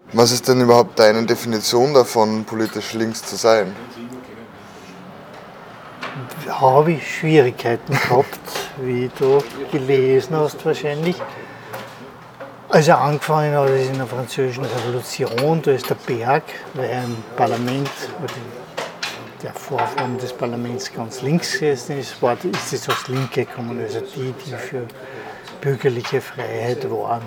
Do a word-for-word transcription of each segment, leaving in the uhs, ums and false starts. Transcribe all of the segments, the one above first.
Was ist denn überhaupt deine Definition davon, politisch links zu sein? Habe ich Schwierigkeiten gehabt, wie du gelesen hast wahrscheinlich. Also angefangen hat es in der Französischen Revolution, da ist der Berg, weil ein Parlament, der Vorform des Parlaments ganz links gesessen ist, war, ist es aus Linke gekommen, also die, die für bürgerliche Freiheit waren.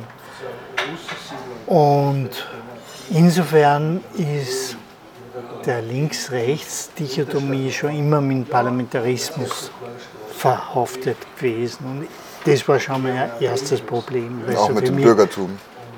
Und insofern ist der Links-Rechts-Dichotomie schon immer mit dem Parlamentarismus verhaftet gewesen. Und das war schon mein erstes Problem. Auch so mit dem Bürgertum?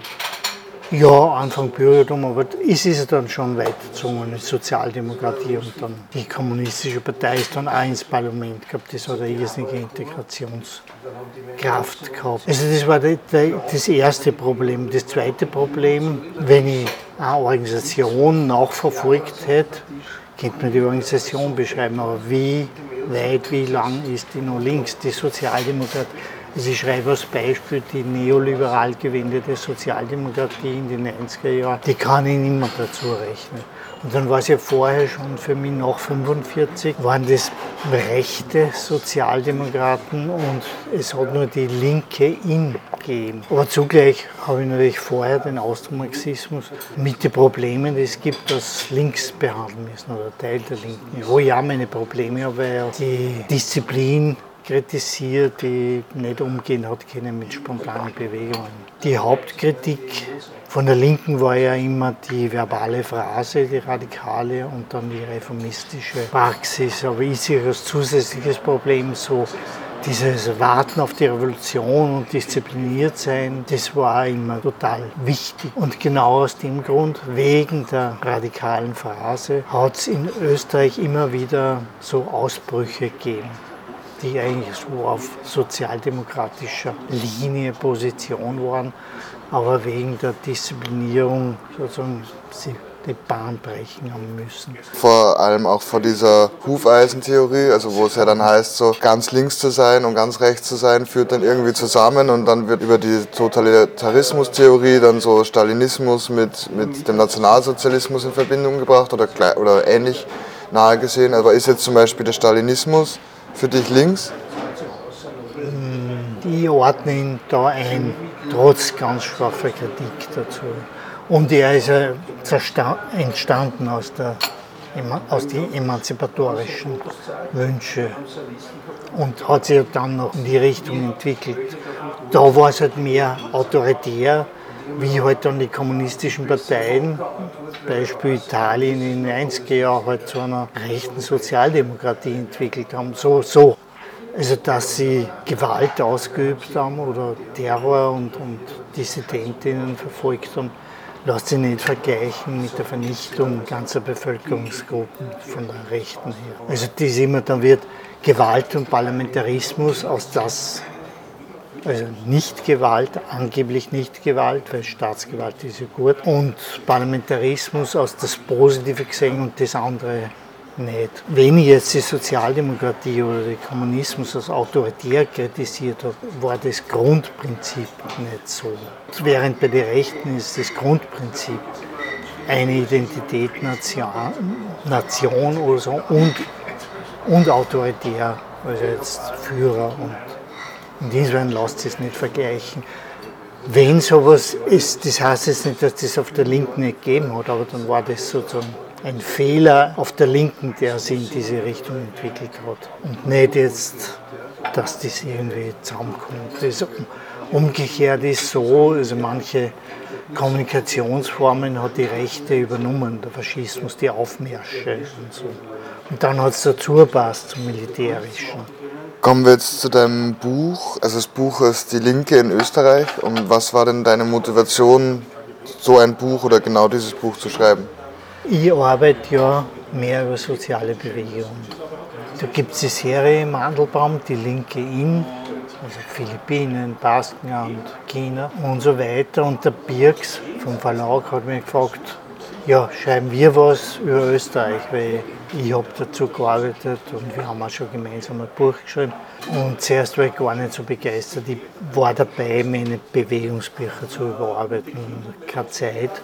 Ja, Anfang Bürgertum, aber es ist dann schon weitergezogen, die Sozialdemokratie und dann die kommunistische Partei ist dann auch ins Parlament gehabt. Das hat eine irrsinnige Integrationskraft gehabt. Also das war die, die, das erste Problem. Das zweite Problem, wenn ich eine Organisation nachverfolgt hätte, könnte man die Organisation beschreiben, aber wie weit, wie lang ist die noch links? Die Sozialdemokratie. Also ich schreibe als Beispiel die neoliberal gewendete Sozialdemokratie in den neunziger Jahren, die kann ich nicht mehr dazu rechnen. Und dann war es ja vorher schon für mich nach fünfundvierzig, waren das rechte Sozialdemokraten und es hat nur die Linke in gegeben. Aber zugleich habe ich natürlich vorher den Austromarxismus mit den Problemen, die es gibt, dass links behandeln müssen oder Teil der Linken. Wo ich auch meine Probleme habe, weil die Disziplin kritisiert, die nicht umgehen hat können mit spontanen Bewegungen. Die Hauptkritik von der Linken war ja immer die verbale Phrase, die radikale und dann die reformistische Praxis. Aber ich sehe als zusätzliches Problem so dieses Warten auf die Revolution und diszipliniert sein, das war immer total wichtig. Und genau aus dem Grund, wegen der radikalen Phrase, hat es in Österreich immer wieder so Ausbrüche gegeben, die eigentlich so auf sozialdemokratischer Linie Position waren, aber wegen der Disziplinierung sozusagen sie die Bahn brechen haben müssen. Vor allem auch vor dieser Hufeisentheorie, also wo es ja dann heißt, so ganz links zu sein und ganz rechts zu sein, führt dann irgendwie zusammen und dann wird über die Totalitarismustheorie dann so Stalinismus mit, mit dem Nationalsozialismus in Verbindung gebracht oder, oder ähnlich nahe gesehen. Aber ist jetzt zum Beispiel der Stalinismus für dich links? Ich ordne ihn da ein, trotz ganz scharfer Kritik dazu. Und er ist ja entstanden aus, der, aus den emanzipatorischen Wünschen und hat sich dann noch in die Richtung entwickelt. Da war es halt mehr autoritär, wie halt dann die kommunistischen Parteien, Beispiel Italien in den neunziger Jahren, halt zu einer rechten Sozialdemokratie entwickelt haben. So, so. Also, dass sie Gewalt ausgeübt haben oder Terror und, und Dissidentinnen verfolgt haben, lässt sich nicht vergleichen mit der Vernichtung ganzer Bevölkerungsgruppen von der Rechten her. Also, das immer, dann wird Gewalt und Parlamentarismus aus das, also nicht Gewalt, angeblich nicht Gewalt, weil Staatsgewalt ist ja gut, und Parlamentarismus aus das Positive gesehen und das andere nicht. Wenn ich jetzt die Sozialdemokratie oder den Kommunismus als autoritär kritisiert habe, war das Grundprinzip nicht so. Während bei den Rechten ist das Grundprinzip eine Identität Nation, Nation oder so und, und autoritär, also jetzt Führer. Und insofern lasst sich es nicht vergleichen. Wenn sowas ist, das heißt jetzt nicht, dass das auf der Linken nicht gegeben hat, aber dann war das sozusagen ein Fehler auf der Linken, der sich in diese Richtung entwickelt hat. Und nicht jetzt, dass das irgendwie zusammenkommt. Das umgekehrt ist so, also manche Kommunikationsformen hat die Rechte übernommen, der Faschismus, die Aufmärsche und so. Und dann hat es dazu gepasst zum Militärischen. Kommen wir jetzt zu deinem Buch. Also das Buch ist Die Linke in Österreich. Und was war denn deine Motivation, so ein Buch oder genau dieses Buch zu schreiben? Ich arbeite ja mehr über soziale Bewegungen. Da gibt es die Serie Mandelbaum, die Linke in, also Philippinen, Baskenland, China und so weiter. Und der Birks vom Verlag hat mich gefragt, ja, schreiben wir was über Österreich, weil ich habe dazu gearbeitet und wir haben auch schon gemeinsam ein Buch geschrieben. Und zuerst war ich gar nicht so begeistert. Ich war dabei, meine Bewegungsbücher zu überarbeiten. Keine Zeit.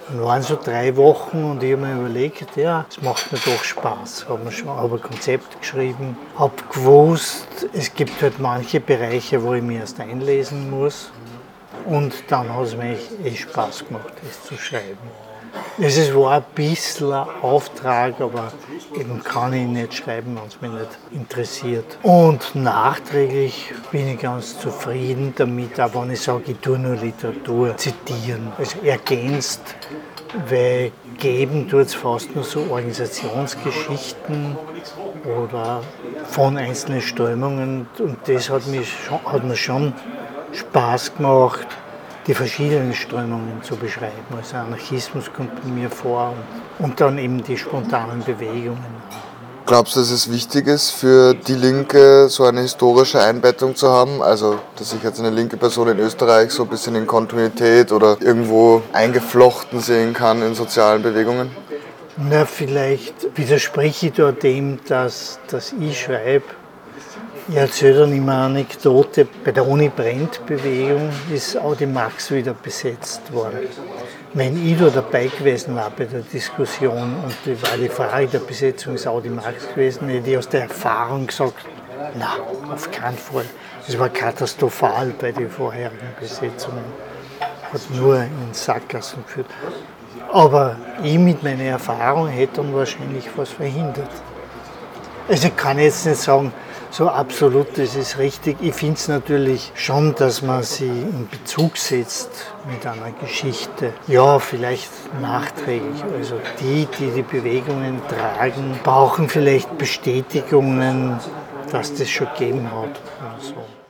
Dann waren so drei Wochen und ich habe mir überlegt, ja, es macht mir doch Spaß. Habe schon hab ein Konzept geschrieben, habe gewusst, es gibt halt manche Bereiche, wo ich mich erst einlesen muss. Und dann hat es mir echt Spaß gemacht, es zu schreiben. Es war ein bisschen ein Auftrag, aber eben kann ich nicht schreiben, wenn es mich nicht interessiert. Und nachträglich bin ich ganz zufrieden damit, auch wenn ich sage, ich tue nur Literatur zitieren. Also ergänzt, weil geben tut es fast nur so Organisationsgeschichten oder von einzelnen Strömungen. Und das hat, mich schon, hat mir schon Spaß gemacht, die verschiedenen Strömungen zu beschreiben. Also Anarchismus kommt bei mir vor und, und dann eben die spontanen Bewegungen. Glaubst du, dass es wichtig ist für die Linke, so eine historische Einbettung zu haben? Also, dass sich jetzt eine linke Person in Österreich so ein bisschen in Kontinuität oder irgendwo eingeflochten sehen kann in sozialen Bewegungen? Na, vielleicht widerspreche ich da dem, dass, dass ich schreibe. Ich erzähle dann immer eine Anekdote. Bei der Uni-Brennt-Bewegung ist Audimax wieder besetzt worden. Wenn ich da dabei gewesen war bei der Diskussion und die war die Frage der Besetzung ist Audimax gewesen, hätte ich aus der Erfahrung gesagt, na, auf keinen Fall. Es war katastrophal bei den vorherigen Besetzungen. Hat nur in Sackgassen geführt. Aber ich mit meiner Erfahrung hätte dann wahrscheinlich was verhindert. Also ich kann jetzt nicht sagen, so absolut, das ist richtig. Ich finde es natürlich schon, dass man sie in Bezug setzt mit einer Geschichte. Ja, vielleicht nachträglich. Also die, die die Bewegungen tragen, brauchen vielleicht Bestätigungen, dass das schon gegeben hat oder so.